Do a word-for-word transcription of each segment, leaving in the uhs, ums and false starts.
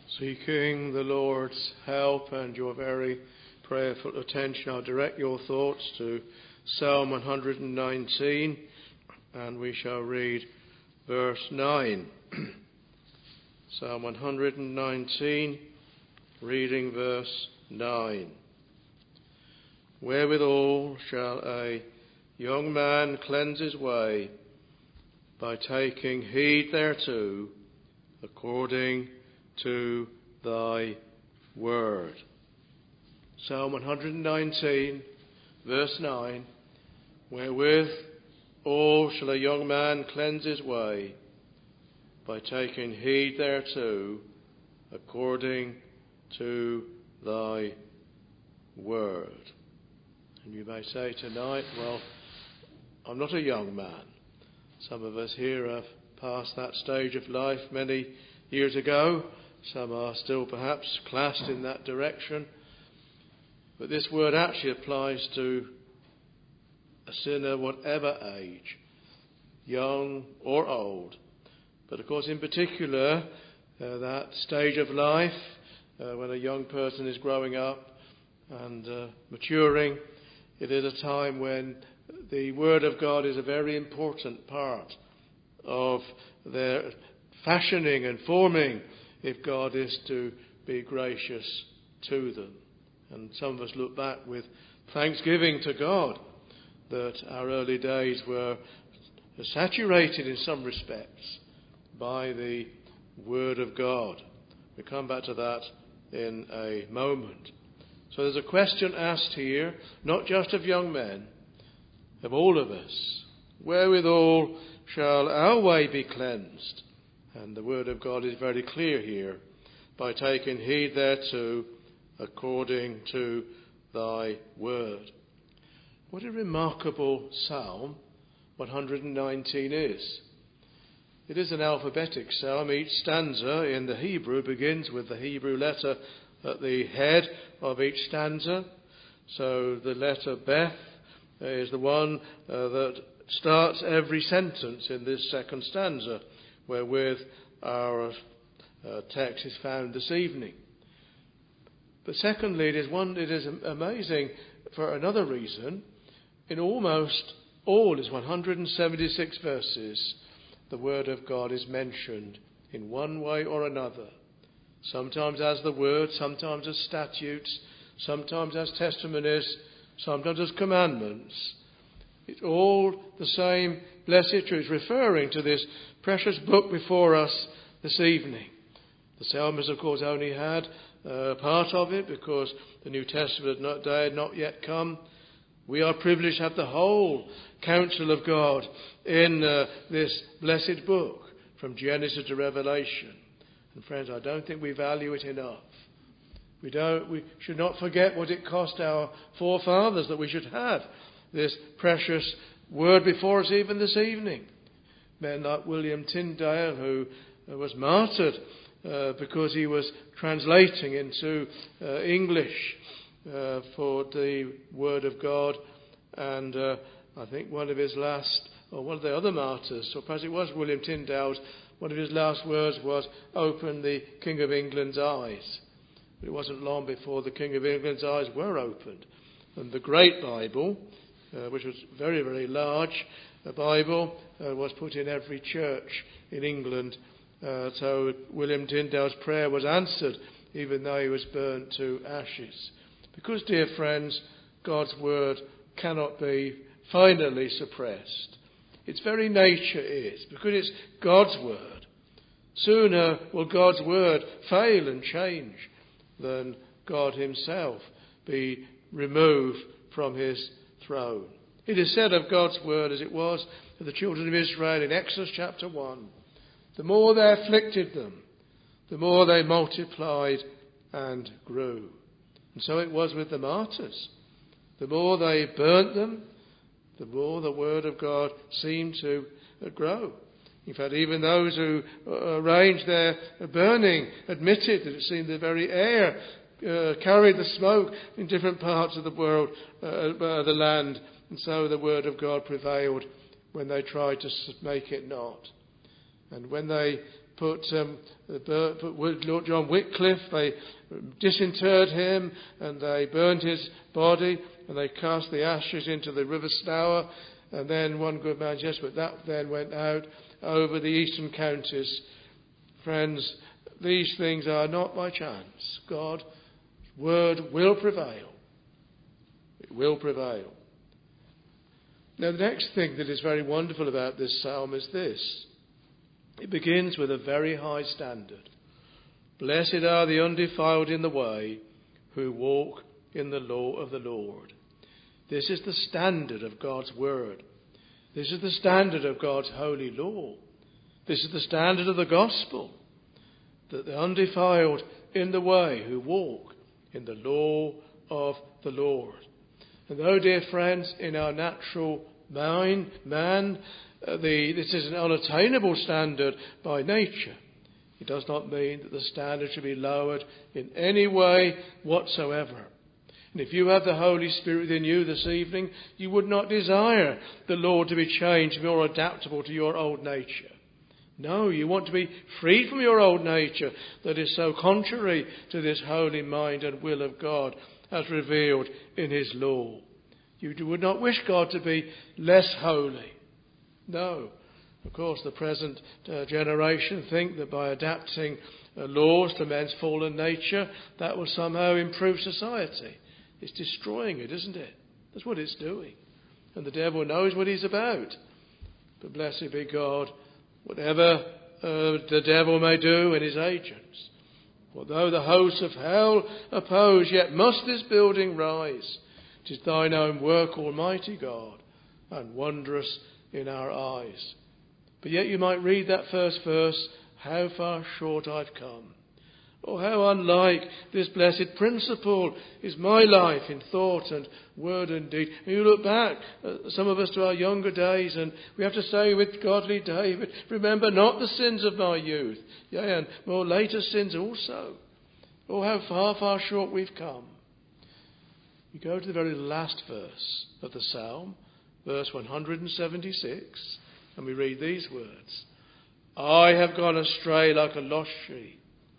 Seeking the Lord's help and your very prayerful attention, I'll direct your thoughts to Psalm one hundred nineteen, and we shall read verse nine. Psalm one hundred nineteen, reading verse nine. Wherewithal shall a young man cleanse his way? By taking heed thereto, according to thy word. Psalm one hundred nineteen, verse nine. Wherewith all shall a young man cleanse his way? By taking heed thereto, according to thy word. And you may say tonight, well, I'm not a young man. Some of us here have passed that stage of life many years ago. Some are still perhaps classed in that direction. But this word actually applies to a sinner whatever age, young or old. But of course in particular, uh, that stage of life uh, when a young person is growing up and uh, maturing, it is a time when the Word of God is a very important part of their fashioning and forming, if God is to be gracious to them. And some of us look back with thanksgiving to God that our early days were saturated in some respects by the Word of God. We'll come back to that in a moment. So there's a question asked here, not just of young men, of all of us. Wherewithal shall our way be cleansed? And the word of God is very clear here. By taking heed thereto, according to thy word. What a remarkable psalm one hundred nineteen is. It is an alphabetic psalm. Each stanza in the Hebrew begins with the Hebrew letter at the head of each stanza. So the letter Beth is the one uh, that starts every sentence in this second stanza, wherewith our uh, text is found this evening. But secondly, it is one. It is amazing for another reason. In almost all its one hundred seventy-six verses, the word of God is mentioned in one way or another. Sometimes as the word, sometimes as statutes, sometimes as testimonies, sometimes as commandments. It's all the same blessed truth, referring to this precious book before us this evening. The psalmist, of course, only had uh, part of it because the New Testament day had not yet come. We are privileged to have the whole counsel of God in uh, this blessed book, from Genesis to Revelation. And friends, I don't think we value it enough. We don't. We should not forget what it cost our forefathers that we should have this precious word before us even this evening. Men like William Tyndale, who uh, was martyred uh, because he was translating into uh, English uh, for the Word of God. And uh, I think one of his last, or one of the other martyrs, or perhaps it was William Tyndale's, one of his last words was, "Open the King of England's eyes." But it wasn't long before the King of England's eyes were opened. And the Great Bible, uh, which was very, very large, a Bible, uh, was put in every church in England. Uh, so William Tyndale's prayer was answered, even though he was burnt to ashes. Because, dear friends, God's word cannot be finally suppressed. Its very nature is, because it's God's word. Sooner will God's word fail and change than God himself be removed from his throne. It is said of God's word, as it was to the children of Israel in Exodus chapter one, the more they afflicted them, the more they multiplied and grew. And so it was with the martyrs. The more they burnt them, the more the word of God seemed to grow. In fact, even those who arranged their burning admitted that it seemed the very air uh, carried the smoke in different parts of the world, uh, uh, the land. And so the word of God prevailed when they tried to make it not. And when they put, um, put Lord John Wycliffe, they disinterred him and they burned his body and they cast the ashes into the River Stour. And then one good man, yes, but that then went out over the eastern counties. Friends, these things are not by chance. God's word will prevail. It will prevail. Now, the next thing that is very wonderful about this psalm is this. It begins with a very high standard. Blessed are the undefiled in the way, who walk in the law of the Lord. This is the standard of God's word. This is the standard of God's holy law. This is the standard of the gospel. That the undefiled in the way, who walk in the law of the Lord. And though, dear friends, in our natural mind, man, uh, the, this is an unattainable standard by nature, it does not mean that the standard should be lowered in any way whatsoever. And if you have the Holy Spirit within you this evening, you would not desire the Lord to be changed, more adaptable to your old nature. No, you want to be free from your old nature that is so contrary to this holy mind and will of God as revealed in his law. You would not wish God to be less holy. No. Of course, the present uh, generation think that by adapting uh, laws to men's fallen nature, that will somehow improve society. It's destroying it, isn't it? That's what it's doing. And the devil knows what he's about. But blessed be God, whatever uh, the devil may do and his agents. For though the hosts of hell oppose, yet must this building rise. 'Tis thine own work, Almighty God, and wondrous in our eyes. But yet you might read that first verse, how far short I've come. Oh, how unlike this blessed principle is my life in thought and word and deed. And you look back, uh, some of us, to our younger days, and we have to say with godly David, remember not the sins of my youth, yea, and more later sins also. Oh, how far, far short we've come. You go to the very last verse of the psalm, verse one hundred seventy-six, and we read these words. I have gone astray like a lost sheep.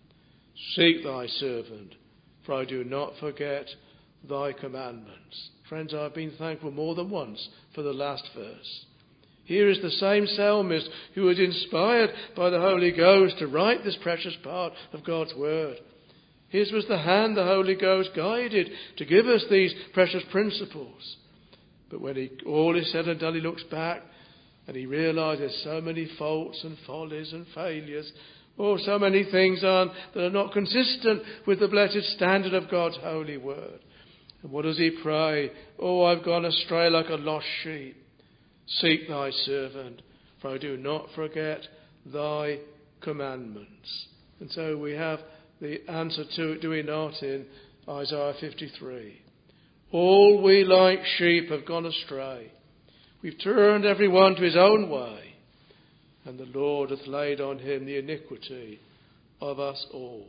Seek thy servant, for I do not forget thy commandments. Friends, I've been thankful more than once for the last verse. Here is the same psalmist who was inspired by the Holy Ghost to write this precious part of God's word. His was the hand the Holy Ghost guided to give us these precious principles. But when he, all is said and done, he looks back and he realises so many faults and follies and failures. Oh, so many things on that are not consistent with the blessed standard of God's holy word. And what does he pray? Oh, I've gone astray like a lost sheep. Seek thy servant, for I do not forget thy commandments. And so we have the answer to it, do we not, in Isaiah fifty-three. All we like sheep have gone astray. We've turned every one to his own way. And the Lord hath laid on him the iniquity of us all.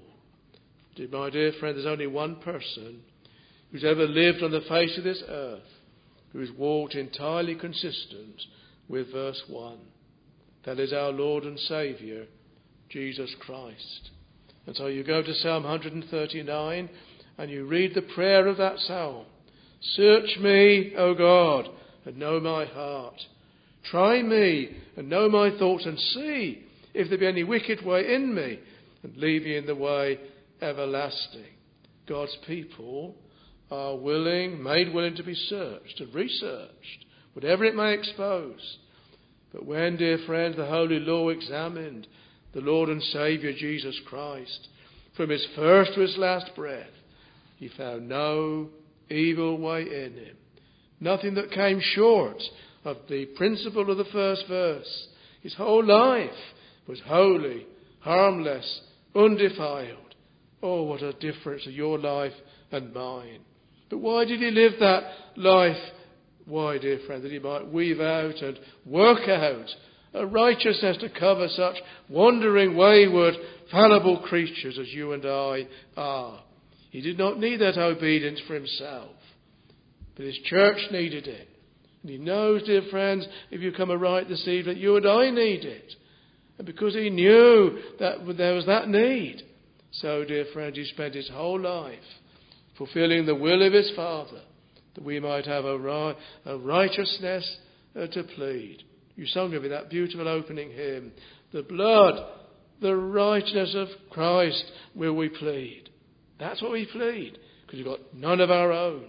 My dear friend, there's only one person who's ever lived on the face of this earth who's walked entirely consistent with verse one. That is our Lord and Saviour, Jesus Christ. And so you go to Psalm one thirty-nine and you read the prayer of that psalm. Search me, O God, and know my heart. Try me and know my thoughts, and see if there be any wicked way in me, and lead me in the way everlasting. God's people are willing, made willing to be searched and researched, whatever it may expose. But when, dear friends, the Holy Law examined the Lord and Saviour Jesus Christ, from his first to his last breath, he found no evil way in him. Nothing that came short of the principle of the first verse. His whole life was holy, harmless, undefiled. Oh, what a difference to your life and mine. But why did he live that life? Why, dear friend, that he might weave out and work out a righteousness to cover such wandering, wayward, fallible creatures as you and I are. He did not need that obedience for himself, but his church needed it. And he knows, dear friends, if you come aright this evening, you and I need it. And because he knew that there was that need, so, dear friend, he spent his whole life fulfilling the will of his Father, that we might have a, ri- a righteousness uh, to plead. You sung of it, that beautiful opening hymn. The blood, the righteousness of Christ will we plead. That's what we plead, because we've got none of our own.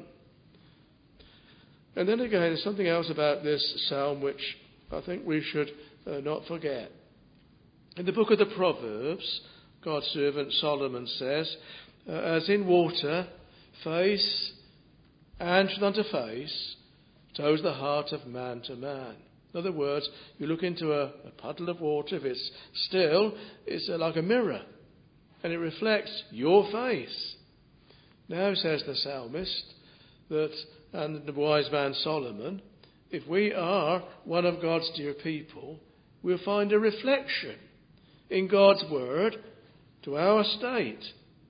And then again, there's something else about this psalm which I think we should uh, not forget. In the book of the Proverbs, God's servant Solomon says, uh, as in water, face and unto face, so is the heart of man to man. In other words, you look into a, a puddle of water, if it's still, it's uh, like a mirror, and it reflects your face. Now, says the psalmist, that, and the wise man Solomon, if we are one of God's dear people, we'll find a reflection in God's word to our state.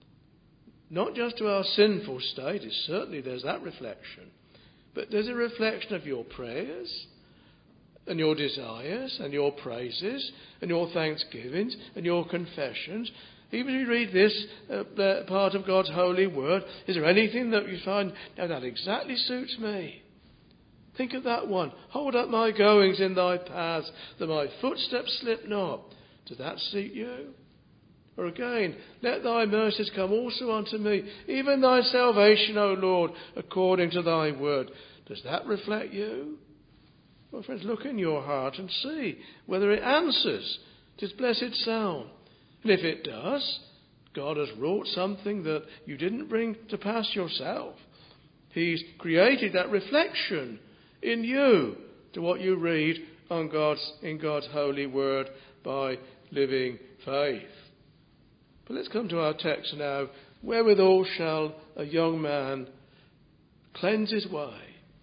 Not just to our sinful state, it's certainly there's that reflection, but there's a reflection of your prayers and your desires and your praises and your thanksgivings and your confessions. Even if you read this uh, part of God's holy word, is there anything that you find, now that exactly suits me? Think of that one. Hold up my goings in thy paths, that my footsteps slip not. Does that suit you? Or again, let thy mercies come also unto me, even thy salvation, O Lord, according to thy word. Does that reflect you? Well, friends, look in your heart and see whether it answers this blessed psalm. And if it does, God has wrought something that you didn't bring to pass yourself. He's created that reflection in you to what you read on God's, in God's holy word by living faith. But let's come to our text now. Wherewithal shall a young man cleanse his way?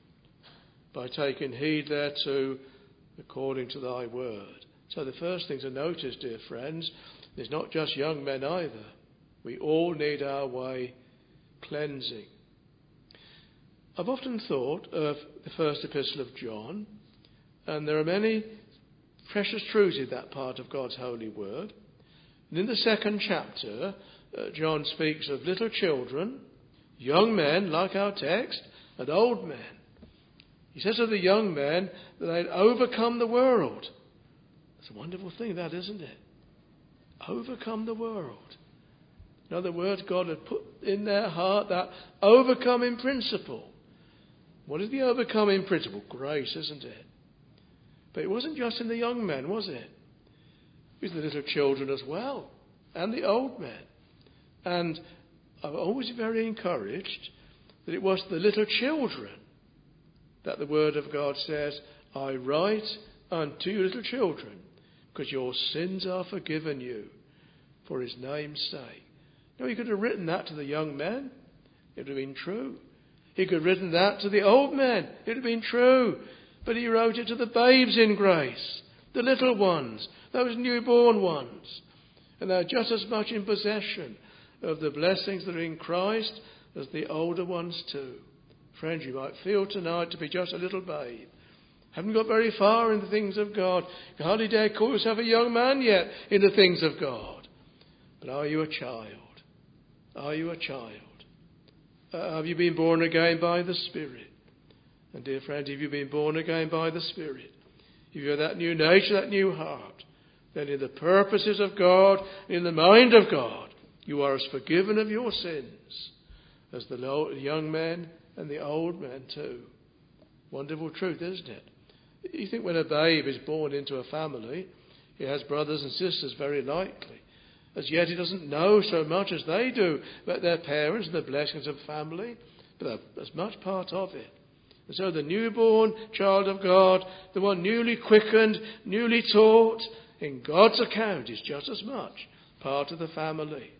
By taking heed thereto according to thy word. So the first thing to notice, dear friends, is not just young men either. We all need our way cleansing. I've often thought of the first epistle of John, and there are many precious truths in that part of God's holy word. And in the second chapter, uh, John speaks of little children, young men, like our text, and old men. He says of the young men that they'd overcome the world. It's a wonderful thing, that, isn't it? Overcome the world. In other words, God had put in their heart that overcoming principle. What is the overcoming principle? Grace, isn't it? But it wasn't just in the young men, was it? It was the little children as well, and the old men. And I'm always very encouraged that it was the little children that the word of God says, I write unto you little children, because your sins are forgiven you for his name's sake. Now, he could have written that to the young men. It would have been true. He could have written that to the old men. It would have been true. But he wrote it to the babes in grace, the little ones, those newborn ones. And they're just as much in possession of the blessings that are in Christ as the older ones too. Friends, you might feel tonight to be just a little babe. Haven't got very far in the things of God. You hardly dare call yourself a young man yet in the things of God. But are you a child? Are you a child? Uh, have you been born again by the Spirit? And dear friend, if you've been born again by the Spirit, if you have that new nature, that new heart, then in the purposes of God, in the mind of God, you are as forgiven of your sins as the young men and the old men too. Wonderful truth, isn't it? You think when a babe is born into a family, he has brothers and sisters very likely. As yet he doesn't know so much as they do about their parents and the blessings of family, but that's much part of it. And so the newborn child of God, the one newly quickened, newly taught, in God's account is just as much part of the family.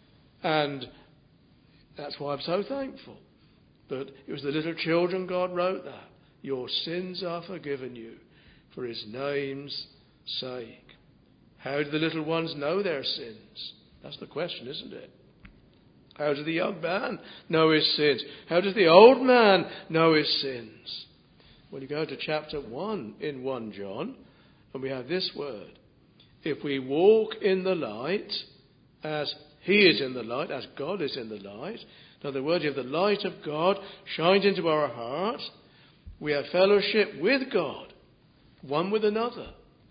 And that's why I'm so thankful that it was the little children God wrote that. Your sins are forgiven you for his name's sake. How do the little ones know their sins? That's the question, isn't it? How does the young man know his sins? How does the old man know his sins? Well, you go to chapter one in First John, and we have this word. if we walk in the light as he is in the light, as God is in the light, in other words, if the light of God shines into our heart, we have fellowship with God, one with another.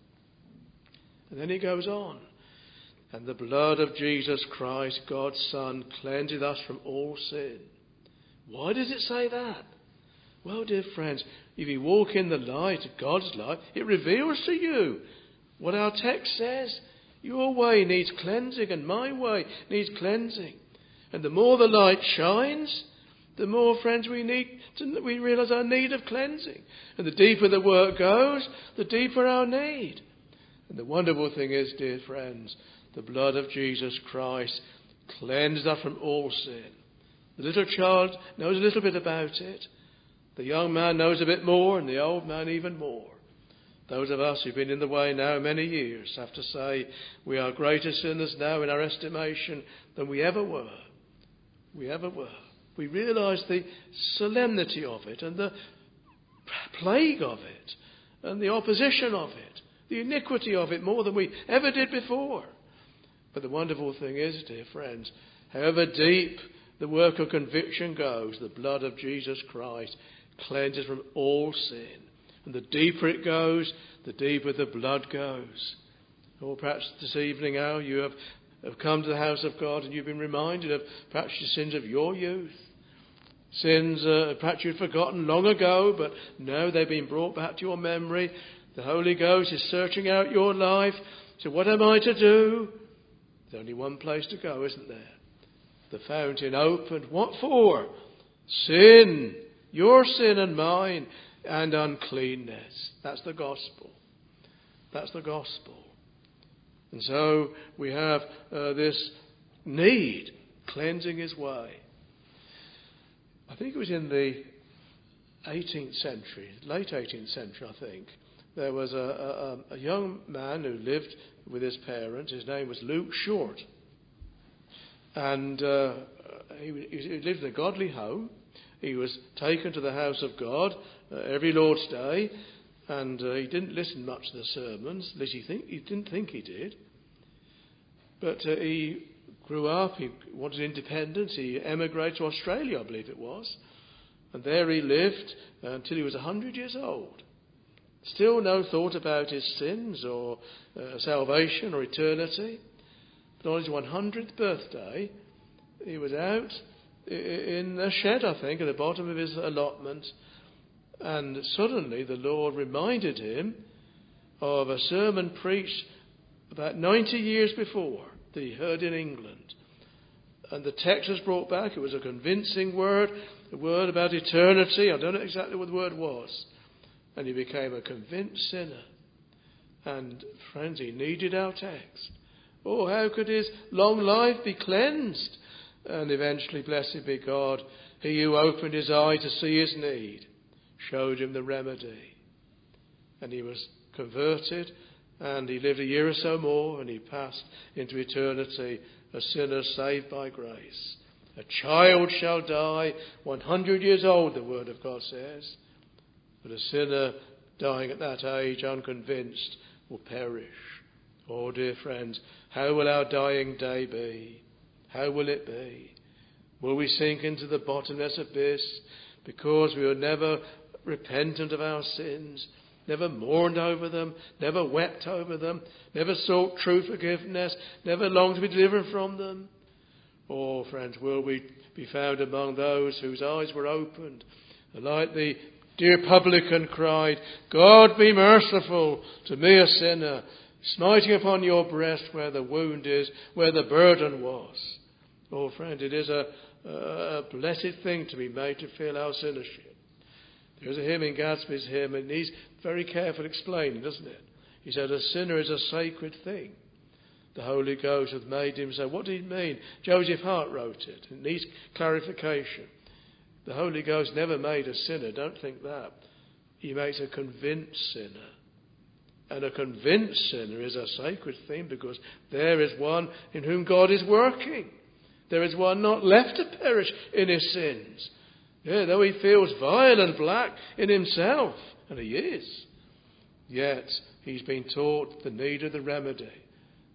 And then he goes on. And the blood of Jesus Christ, God's Son, cleanseth us from all sin. Why does it say that? Well, dear friends, if you walk in the light, God's light, it reveals to you what our text says. Your way needs cleansing and my way needs cleansing. And the more the light shines, the more, friends, we need to, we realise our need of cleansing. And the deeper the work goes, the deeper our need. And the wonderful thing is, dear friends, the blood of Jesus Christ cleanses us from all sin. The little child knows a little bit about it. The young man knows a bit more, and the old man even more. Those of us who've been in the way now many years have to say we are greater sinners now in our estimation than we ever were. We ever were. We realise the solemnity of it and the plague of it and the opposition of it, the iniquity of it more than we ever did before. But the wonderful thing is, dear friends, however deep the work of conviction goes, the blood of Jesus Christ cleanses from all sin. And the deeper it goes, the deeper the blood goes. Or perhaps this evening now you have, have come to the house of God and you've been reminded of perhaps the sins of your youth. Sins uh, perhaps you'd forgotten long ago, but now they've been brought back to your memory. The Holy Ghost is searching out your life. So what am I to do? There's only one place to go, isn't there? The fountain opened. What for? Sin. Your sin and mine. And uncleanness. That's the gospel. That's the gospel. And so we have uh, this need, cleansing his way. I think it was in the eighteenth century, late eighteenth century, I think. There was a, a, a young man who lived with his parents. His name was Luke Short. And uh, he, he lived in a godly home. He was taken to the house of God uh, every Lord's Day, and uh, he didn't listen much to the sermons. At least he, think, he didn't think he did. But uh, he grew up, he wanted independence, he emigrated to Australia, I believe it was. And there he lived until he was one hundred years old. Still no thought about his sins or uh, salvation or eternity. But on his one hundredth birthday, he was out in a shed, I think, at the bottom of his allotment. And suddenly the Lord reminded him of a sermon preached about ninety years before that he heard in England. And the text was brought back. It was a convincing word, a word about eternity. I don't know exactly what the word was. And he became a convinced sinner. And friends, he needed our text. Oh, how could his long life be cleansed? And eventually, blessed be God, he who opened his eye to see his need, showed him the remedy. And he was converted, and he lived a year or so more, and he passed into eternity, a sinner saved by grace. A child shall die, one hundred years old, the word of God says. But a sinner dying at that age, unconvinced, will perish. Oh, dear friends, how will our dying day be? How will it be? Will we sink into the bottomless abyss because we were never repentant of our sins, never mourned over them, never wept over them, never sought true forgiveness, never longed to be delivered from them? Or, friends, will we be found among those whose eyes were opened, like the dear publican cried, God be merciful to me a sinner, smiting upon your breast where the wound is, where the burden was. Oh, friend, it is a, a blessed thing to be made to feel our sinnership. There's a hymn in Gadsby's hymn, and he's very careful explaining, doesn't it? He said, a sinner is a sacred thing. The Holy Ghost hath made him so. What did he mean? Joseph Hart wrote it. It needs clarification. The Holy Ghost never made a sinner. Don't think that. He makes a convinced sinner. And a convinced sinner is a sacred thing because there is one in whom God is working. There is one not left to perish in his sins. Yeah, though he feels vile and black in himself, and he is, yet he's been taught the need of the remedy.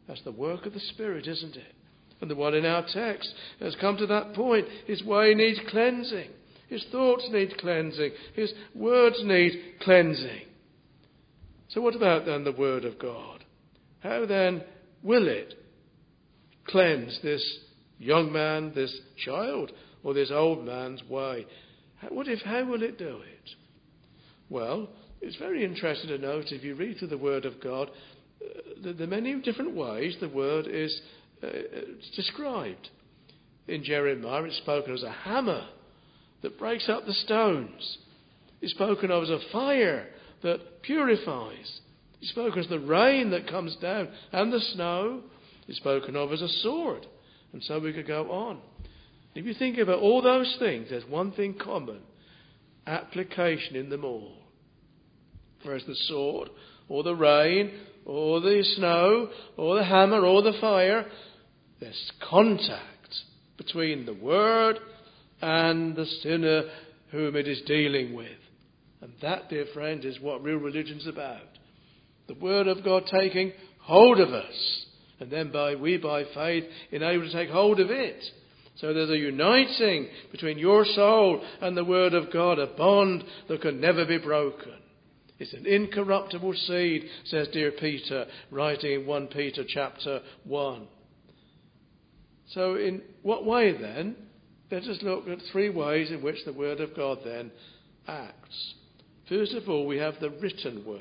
That's the work of the Spirit, isn't it? And the one in our text has come to that point. His way needs cleansing. His thoughts need cleansing. His words need cleansing. So what about then the Word of God? How then will it cleanse this young man, this child, or this old man's way? How, what if, how will it do it? Well, it's very interesting to note, if you read through the Word of God, uh, the, the many different ways the Word is uh, described. In Jeremiah, it's spoken as a hammer that breaks up the stones. It's spoken of as a fire that purifies. It's spoken as the rain that comes down and the snow. It's spoken of as a sword. And so we could go on. If you think about all those things, there's one thing common. Application in them all. Whereas the sword, or the rain, or the snow, or the hammer, or the fire, there's contact between the Word and the sinner whom it is dealing with. And that, dear friend, is what real religion's about. The Word of God taking hold of us, and then by we by faith enabled to take hold of it. So there's a uniting between your soul and the Word of God, a bond that can never be broken. It's an incorruptible seed, says dear Peter, writing in First Peter chapter one. So in what way then? Let us look at three ways in which the Word of God then acts. First of all, we have the written Word.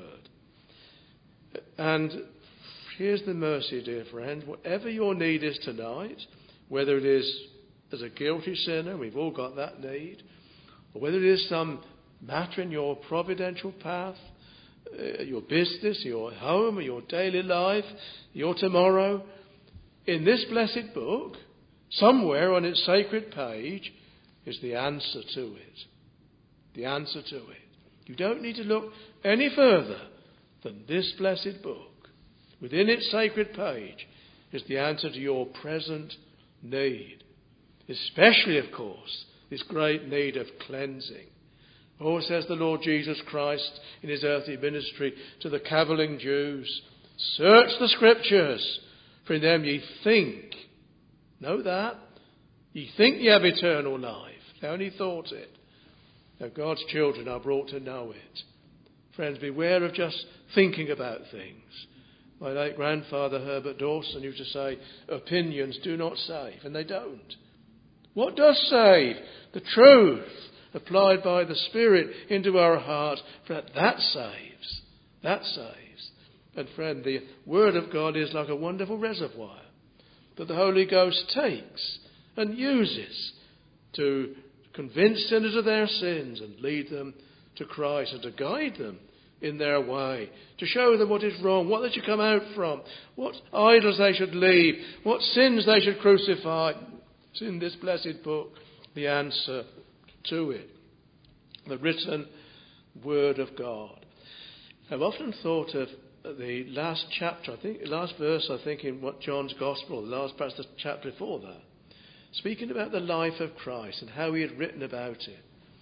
And here's the mercy, dear friend. Whatever your need is tonight, whether it is as a guilty sinner, we've all got that need, or whether it is some matter in your providential path, uh, your business, your home, or your daily life, your tomorrow, in this blessed book, somewhere on its sacred page, is the answer to it. The answer to it. You don't need to look any further than this blessed book. Within its sacred page is the answer to your present need. Especially, of course, this great need of cleansing. Oh, says the Lord Jesus Christ in his earthly ministry to the cavilling Jews, search the Scriptures, for in them ye think. Know that? Ye think ye have eternal life. They only thought it. Now God's children are brought to know it. Friends, beware of just thinking about things. My late grandfather Herbert Dawson used to say, opinions do not save, and they don't. What does save? The truth applied by the Spirit into our heart. Friend, that saves. That saves. And friend, the Word of God is like a wonderful reservoir that the Holy Ghost takes and uses to convince sinners of their sins and lead them to Christ and to guide them in their way, to show them what is wrong, what they should come out from, what idols they should leave, what sins they should crucify. It's in this blessed book the answer to it. The written Word of God. I've often thought of the last chapter, I think, last verse, I think, in what John's Gospel, the last, perhaps the chapter before that, speaking about the life of Christ and how he had written about it.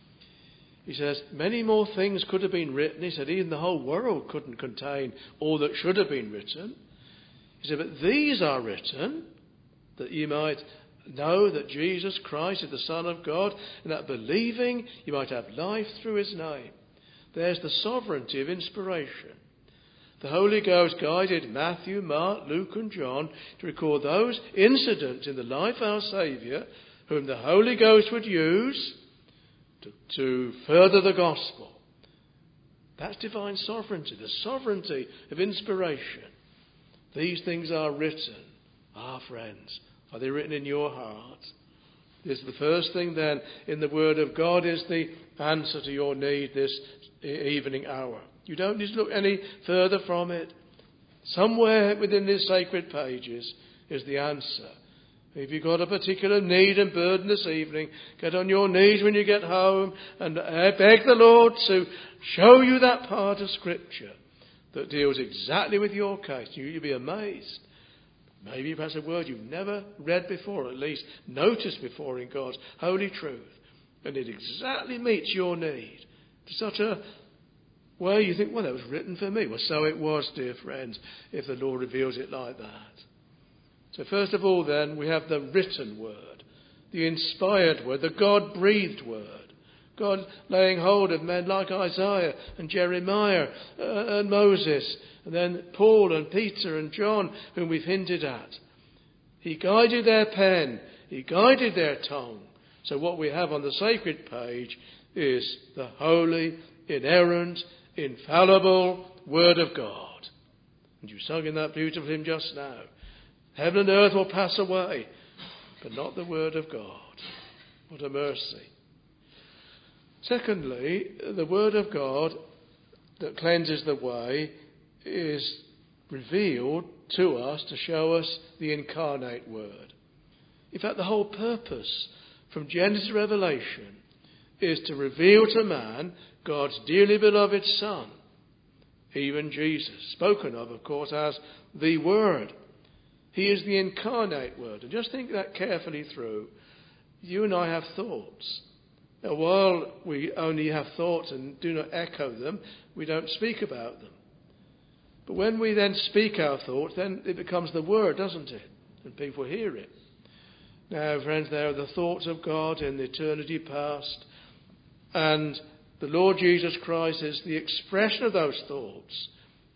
He says, many more things could have been written. He said, even the whole world couldn't contain all that should have been written. He said, but these are written that you might know that Jesus Christ is the Son of God, and that believing you might have life through his name. There's the sovereignty of inspiration. The Holy Ghost guided Matthew, Mark, Luke and John to record those incidents in the life of our Saviour whom the Holy Ghost would use to, to further the gospel. That's divine sovereignty, the sovereignty of inspiration. These things are written. Ah, friends, are they written in your heart? This is the first thing then in the Word of God is the answer to your need this evening hour. You don't need to look any further from it. Somewhere within these sacred pages is the answer. If you've got a particular need and burden this evening, get on your knees when you get home and beg the Lord to show you that part of Scripture that deals exactly with your case. You'll be amazed. Maybe perhaps a word you've never read before, or at least noticed before in God's holy truth. And it exactly meets your need. To such a way you think, well, that was written for me. Well, so it was, dear friends, if the Lord reveals it like that. So first of all then, we have the written word, the inspired word, the God-breathed word. God laying hold of men like Isaiah and Jeremiah uh, and Moses, and then Paul and Peter and John, whom we've hinted at. He guided their pen, he guided their tongue. So what we have on the sacred page is the holy, inerrant, infallible Word of God. And you sung in that beautiful hymn just now. Heaven and earth will pass away, but not the Word of God. What a mercy. Secondly, the Word of God that cleanses the way is revealed to us to show us the incarnate Word. In fact, the whole purpose from Genesis to Revelation is to reveal to man God's dearly beloved Son, even Jesus, spoken of, of course, as the Word. He is the incarnate Word. And just think that carefully through. You and I have thoughts. Now, while we only have thoughts and do not echo them, we don't speak about them. But when we then speak our thoughts, then it becomes the Word, doesn't it? And people hear it. Now, friends, there are the thoughts of God in the eternity past. And the Lord Jesus Christ is the expression of those thoughts.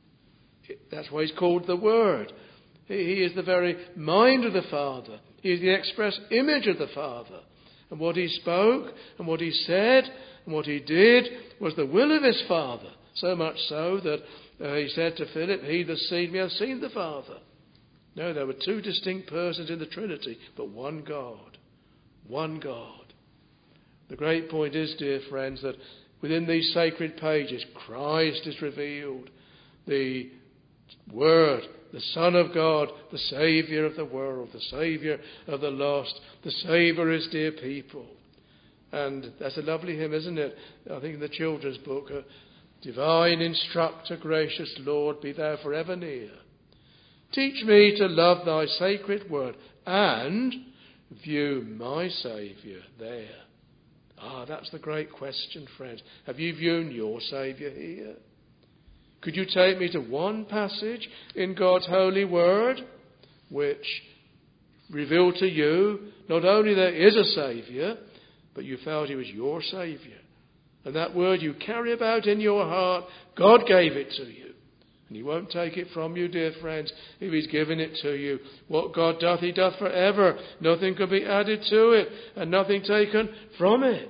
That's why he's called the Word. He is the very mind of the Father. He is the express image of the Father. And what he spoke and what he said and what he did was the will of his Father. So much so that uh, he said to Philip, he that seen me hath seen the Father. No, there were two distinct persons in the Trinity, but one God. One God. The great point is, dear friends, that within these sacred pages, Christ is revealed. The Word, the Son of God, the Saviour of the world, the Saviour of the lost, the Saviour of his dear people. And that's a lovely hymn, isn't it? I think in the children's book, uh, Divine Instructor, gracious Lord, be thou forever near. Teach me to love thy sacred word and view my Saviour there. Ah, that's the great question, friends. Have you viewed your Saviour here? Could you take me to one passage in God's holy word which revealed to you not only there is a Saviour, but you felt he was your Saviour. And that word you carry about in your heart, God gave it to you. And he won't take it from you, dear friends, if he's given it to you. What God doth, he doth forever. Nothing can be added to it, and nothing taken from it.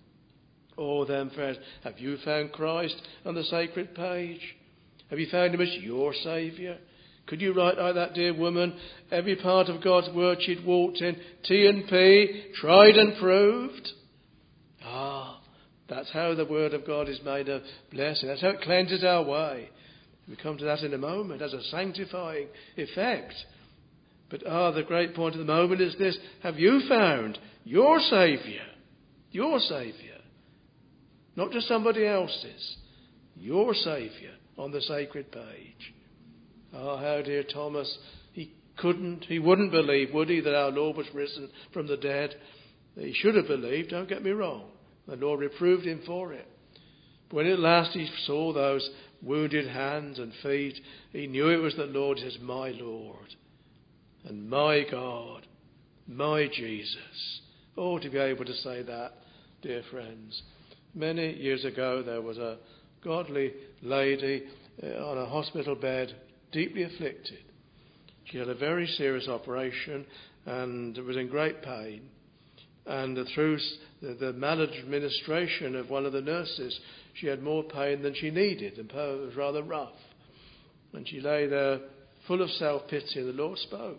Oh, then, friends, have you found Christ on the sacred page? Have you found him as your Saviour? Could you write like that dear woman, every part of God's word she'd walked in, T and P, tried and proved? Ah, that's how the word of God is made a blessing. That's how it cleanses our way. We come to that in a moment as a sanctifying effect. But ah, the great point of the moment is this. Have you found your Saviour? Your Saviour. Not just somebody else's. Your Saviour on the sacred page. Ah, how dear Thomas, he couldn't, he wouldn't believe, would he, that our Lord was risen from the dead. He should have believed, don't get me wrong. The Lord reproved him for it. But when at last he saw those wounded hands and feet, he knew it was the Lord. He says, my Lord and my God, my Jesus. Oh, to be able to say that, dear friends. Many years ago there was a godly lady uh, on a hospital bed, deeply afflicted. She had a very serious operation and was in great pain. And through the, the maladministration of one of the nurses, she had more pain than she needed, and it was rather rough. And she lay there full of self-pity, and the Lord spoke.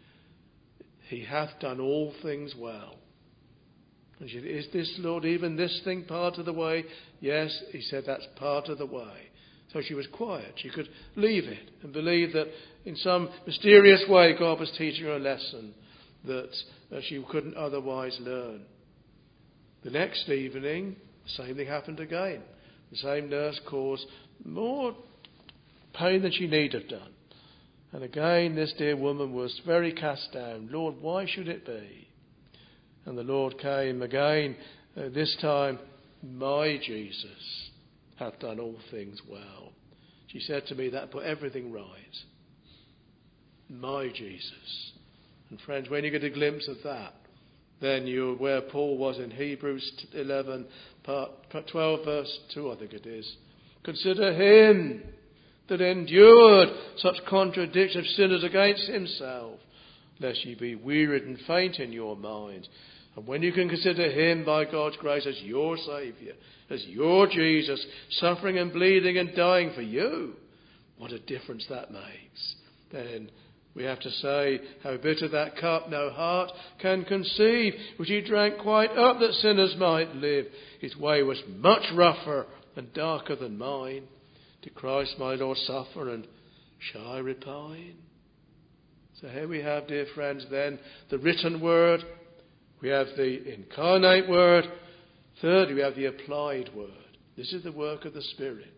He hath done all things well. And she said, is this, Lord, even this thing part of the way? Yes, he said, that's part of the way. So she was quiet. She could leave it and believe that in some mysterious way God was teaching her a lesson that uh, she couldn't otherwise learn. The next evening, the same thing happened again. The same nurse caused more pain than she need have done. And again, this dear woman was very cast down. Lord, why should it be? And the Lord came again, uh, this time, my Jesus hath done all things well. She said to me, that put everything right. My Jesus And friends, when you get a glimpse of that, then you're where Paul was in Hebrews eleven, part twelve, verse two, I think it is. Consider him that endured such contradiction of sinners against himself, lest ye be wearied and faint in your mind. And when you can consider him by God's grace as your Saviour, as your Jesus, suffering and bleeding and dying for you, what a difference that makes. Then we have to say, how bitter that cup no heart can conceive, which he drank quite up that sinners might live. His way was much rougher and darker than mine. Did Christ my Lord suffer, and shall I repine? So here we have, dear friends, then the written word. We have the incarnate word. Thirdly, we have the applied word. This is the work of the Spirit.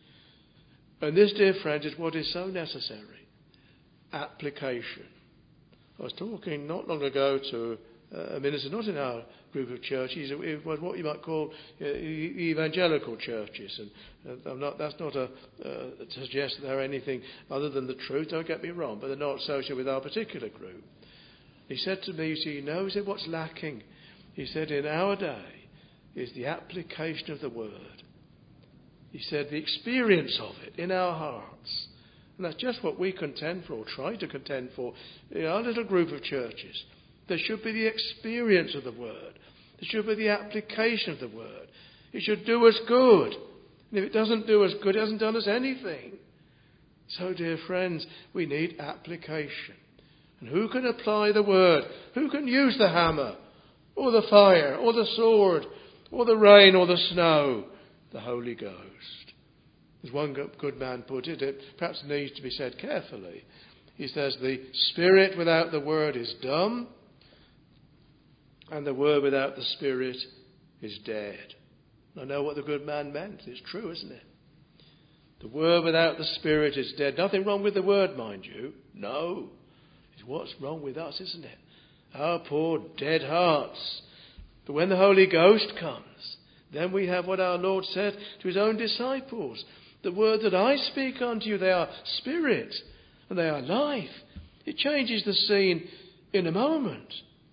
And this, dear friends, is what is so necessary. Application. I was talking not long ago to a minister, not in our group of churches. It was what you might call evangelical churches. And I'm not, that's not a, uh, to suggest that they're anything other than the truth, don't get me wrong, but they're not associated with our particular group. He said to me, you see, you know, he said, what's lacking? He said, in our day is the application of the word. He said, the experience of it in our hearts. And that's just what we contend for, or try to contend for, in our little group of churches. There should be the experience of the word. There should be the application of the word. It should do us good. And if it doesn't do us good, it hasn't done us anything. So, dear friends, we need application. And who can apply the word? Who can use the hammer, or the fire, or the sword, or the rain, or the snow? The Holy Ghost. As one good man put it, it perhaps needs to be said carefully. He says, the Spirit without the word is dumb, and the word without the Spirit is dead. I know what the good man meant. It's true, isn't it? The word without the Spirit is dead. Nothing wrong with the word, mind you. No. It's what's wrong with us, isn't it? Our poor dead hearts. But when the Holy Ghost comes, then we have what our Lord said to his own disciples. The word that I speak unto you, they are spirit and they are life. It changes the scene in a moment.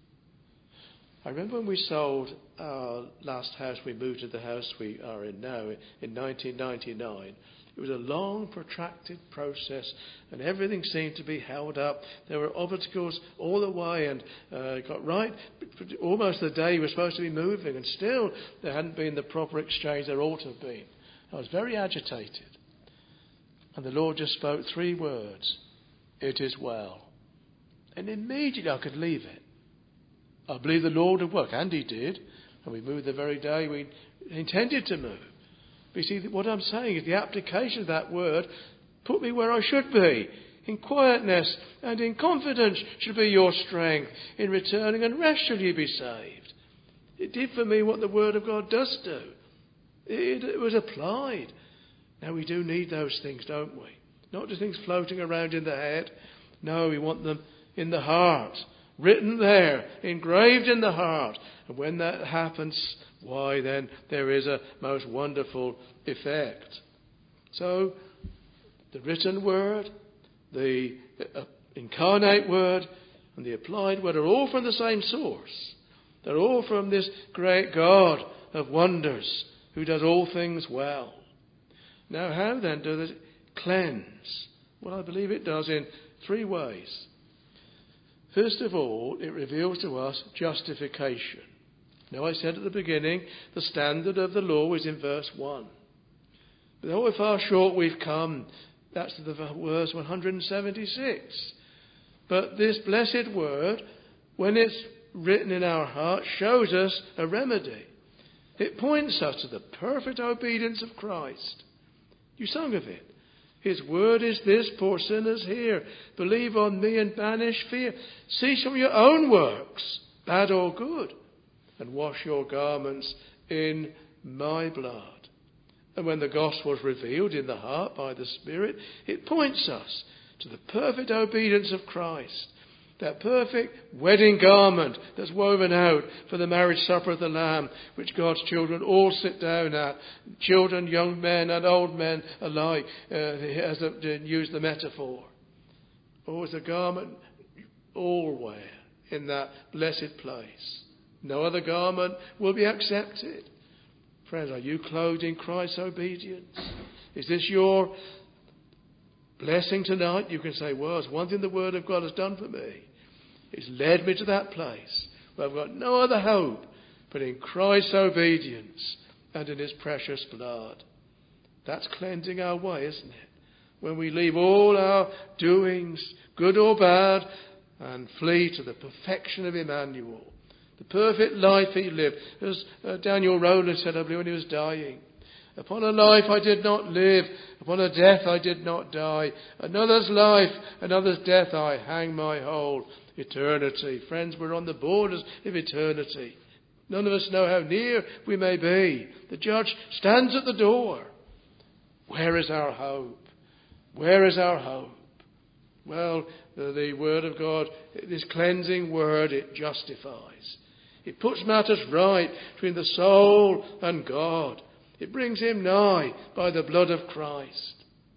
I remember when we sold our last house, we moved to the house we are in now in nineteen ninety-nine. It was a long, protracted process, and everything seemed to be held up. There were obstacles all the way, and uh, got right almost the day we were supposed to be moving, and still there hadn't been the proper exchange there ought to have been. I was very agitated. And the Lord just spoke three words. It is well. And immediately I could leave it. I believe the Lord would work, and he did. And we moved the very day we intended to move. But you see, what I'm saying is the application of that word put me where I should be. In quietness and in confidence should be your strength. In returning and rest shall you be saved. It did for me what the word of God does do. It, it was applied. Now we do need those things, don't we? Not just things floating around in the head. No, we want them in the heart. Written there, engraved in the heart. And when that happens, why then there is a most wonderful effect. So, the written word, the uh, incarnate word, and the applied word are all from the same source. They're all from this great God of wonders, who does all things well. Now, how then does it cleanse? Well, I believe it does in three ways. First of all, it reveals to us justification. Now, I said at the beginning, the standard of the law is in verse one. But how far short we've come, that's the verse one hundred seventy-six. But this blessed word, when it's written in our heart, shows us a remedy. It points us to the perfect obedience of Christ. You sung of it. His word is this, poor sinners, hear. Believe on me and banish fear. Cease from your own works, bad or good, and wash your garments in my blood. And when the gospel is revealed in the heart by the Spirit, it points us to the perfect obedience of Christ. That perfect wedding garment that's woven out for the marriage supper of the Lamb, which God's children all sit down at. Children, young men and old men alike, uh, as a, to use the metaphor. Oh, it's a garment all wear in that blessed place. No other garment will be accepted. Friends, are you clothed in Christ's obedience? Is this your blessing tonight? You can say, well, it's one thing the Word of God has done for me. It's led me to that place where I've got no other hope but in Christ's obedience and in his precious blood. That's cleansing our way, isn't it? When we leave all our doings, good or bad, and flee to the perfection of Emmanuel. The perfect life he lived. As uh, Daniel Rowland said, I believe, when he was dying. Upon a life I did not live. Upon a death I did not die. Another's life, another's death I hang my whole eternity. Friends, we're on the borders of eternity. None of us know how near we may be. The judge stands at the door. Where is our hope? Where is our hope? Well, the, the Word of God, this cleansing Word, it justifies. It puts matters right between the soul and God. It brings him nigh by the blood of Christ.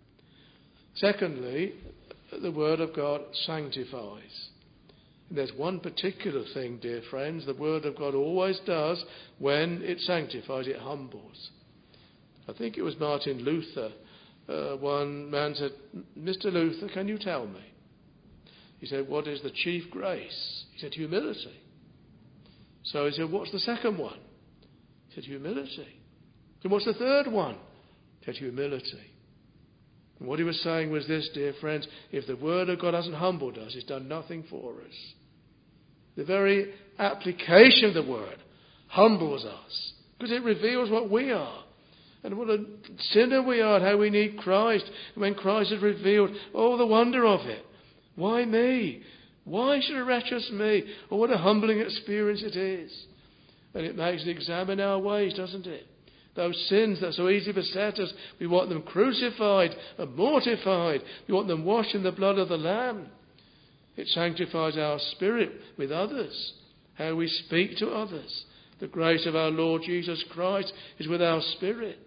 Secondly, the Word of God sanctifies. And there's one particular thing, dear friends, the Word of God always does when it sanctifies, it humbles. I think it was Martin Luther. Uh, one man said, Mister Luther, can you tell me? He said, what is the chief grace? He said, humility. So he said, what's the second one? He said, humility. And what's the third one? He said, humility. And what he was saying was this, dear friends, if the Word of God hasn't humbled us, it's done nothing for us. The very application of the Word humbles us because it reveals what we are and what a sinner we are and how we need Christ. And when Christ is revealed, oh, the wonder of it. Why me? Why should a wretch as me? Oh, what a humbling experience it is. And it makes us examine our ways, doesn't it? Those sins that so easily beset us, we want them crucified and mortified. We want them washed in the blood of the Lamb. It sanctifies our spirit with others, how we speak to others. The grace of our Lord Jesus Christ is with our spirit.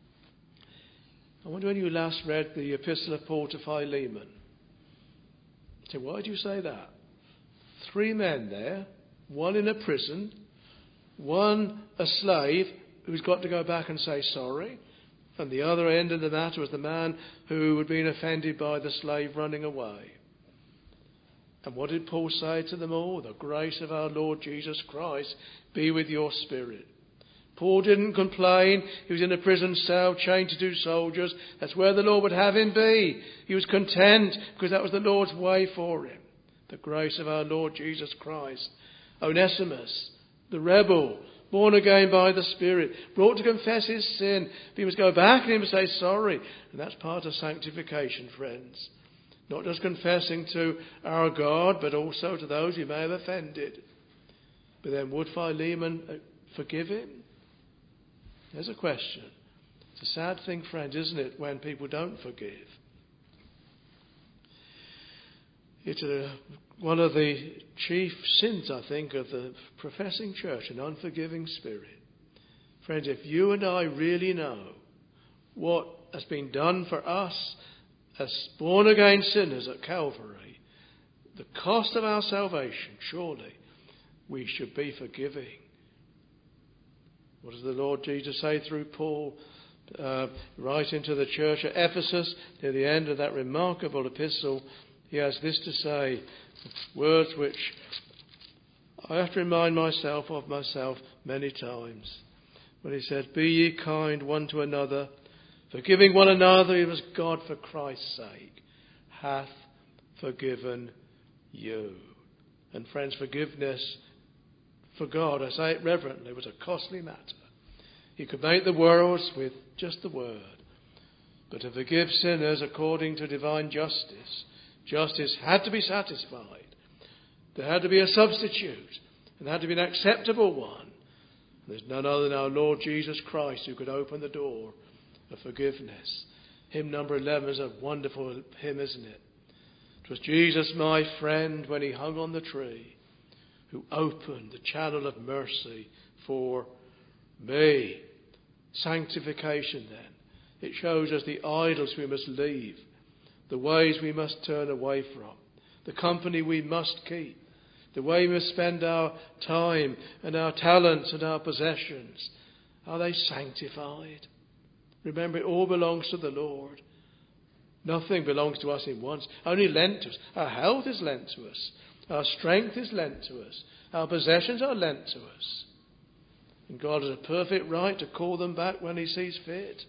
I wonder when you last read the epistle of Paul to Philemon. So why do you say that? Three men there, one in a prison, one a slave who's got to go back and say sorry, and the other end of the matter was the man who had been offended by the slave running away. And what did Paul say to them all? The grace of our Lord Jesus Christ be with your spirit. Paul didn't complain. He was in a prison cell, chained to two soldiers. That's where the Lord would have him be. He was content because that was the Lord's way for him. The grace of our Lord Jesus Christ. Onesimus, the rebel, born again by the Spirit, brought to confess his sin. He must go back and he must say sorry. And that's part of sanctification, friends. Not just confessing to our God, but also to those who may have offended. But then would Philemon forgive him? There's a question. It's a sad thing, friends, isn't it, when people don't forgive? It's a, one of the chief sins, I think, of the professing church, an unforgiving spirit. Friends, if you and I really know what has been done for us as born-again sinners at Calvary, the cost of our salvation, surely we should be forgiving. What does the Lord Jesus say through Paul, uh, writing to the church at Ephesus, near the end of that remarkable epistle? He has this to say, words which I have to remind myself of myself many times. When he said, be ye kind one to another, forgiving one another, even as God for Christ's sake hath forgiven you. And friends, forgiveness for God, I say it reverently, was a costly matter. He could make the worlds with just the word. But to forgive sinners according to divine justice, justice had to be satisfied. There had to be a substitute. And there had to be an acceptable one. There's none other than our Lord Jesus Christ who could open the door of forgiveness. Hymn number eleven is a wonderful hymn, isn't it? It was Jesus, my friend, when he hung on the tree, who opened the channel of mercy for me. Sanctification, then. It shows us the idols we must leave, the ways we must turn away from, the company we must keep, the way we must spend our time and our talents and our possessions. Are they sanctified? Remember, it all belongs to the Lord. Nothing belongs to us in once, only lent to us. Our health is lent to us. Our strength is lent to us. Our possessions are lent to us. And God has a perfect right to call them back when he sees fit.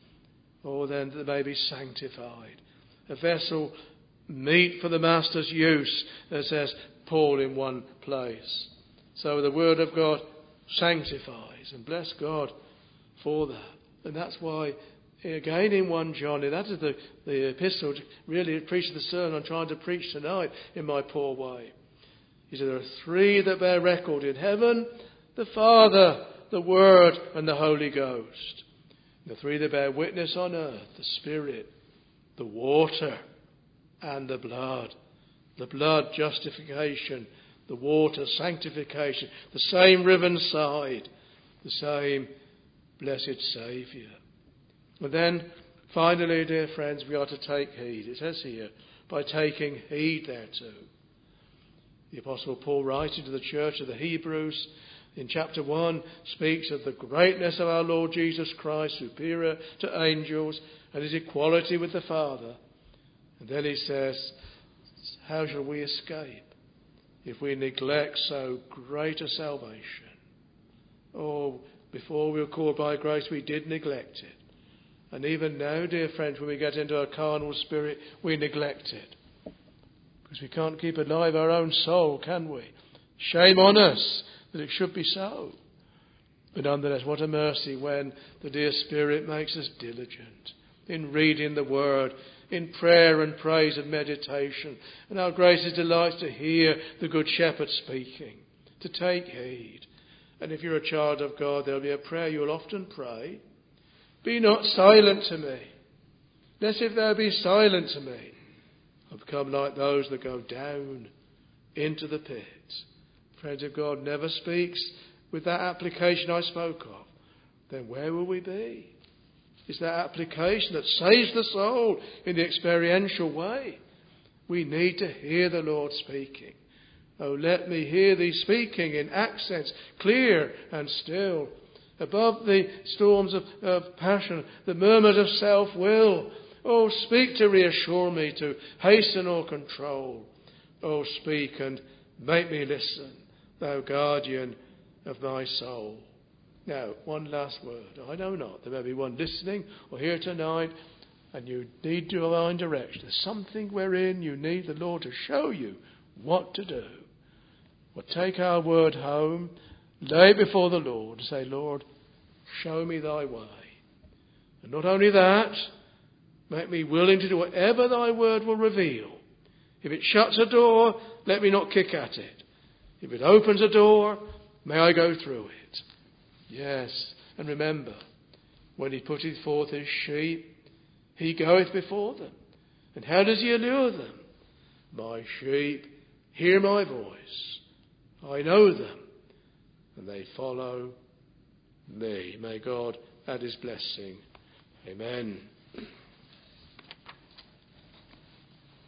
Or then they may be sanctified. A vessel meet for the master's use, as says Paul in one place. So the word of God sanctifies, and bless God for that. And that's why, again in First John, that is the, the epistle to really preach the sermon I'm trying to preach tonight in my poor way. He said there are three that bear record in heaven: the Father, the Word, and the Holy Ghost. The three that bear witness on earth: the Spirit, the water, and the blood. The blood, justification; the water, sanctification. The same riven side, the same blessed Saviour. And then, finally, dear friends, we are to take heed. It says here, by taking heed thereto. The Apostle Paul, writing to the church of the Hebrews, in chapter one, speaks of the greatness of our Lord Jesus Christ, superior to angels, and his equality with the Father. And then he says, how shall we escape if we neglect so great a salvation? Oh, before we were called by grace, we did neglect it. And even now, dear friends, when we get into a carnal spirit, we neglect it. Because we can't keep alive our own soul, can we? Shame on us that it should be so. But nonetheless, what a mercy when the dear Spirit makes us diligent in reading the Word, in prayer and praise and meditation. And our gracious delights to hear the Good Shepherd speaking, to take heed. And if you're a child of God, there'll be a prayer you'll often pray. Be not silent to me, lest if thou be silent to me, I'll become like those that go down into the pit. Friends of God, never speaks with that application I spoke of. Then where will we be? It's that application that saves the soul in the experiential way. We need to hear the Lord speaking. Oh, let me hear thee speaking in accents clear and still, above the storms of, of passion, the murmurs of self-will. Oh, speak to reassure me, to hasten or control. Oh, speak and make me listen, thou guardian of my soul. Now, one last word. I know not. There may be one listening or here tonight, and you need divine direction. There's something wherein you need the Lord to show you what to do. Well, take our word home, lay it before the Lord, and say, Lord, show me thy way. And not only that, make me willing to do whatever thy word will reveal. If it shuts a door, let me not kick at it. If it opens a door, may I go through it. Yes, and remember, when he putteth forth his sheep, he goeth before them. And how does he allure them? My sheep hear my voice. I know them, and they follow me. May God add his blessing. Amen.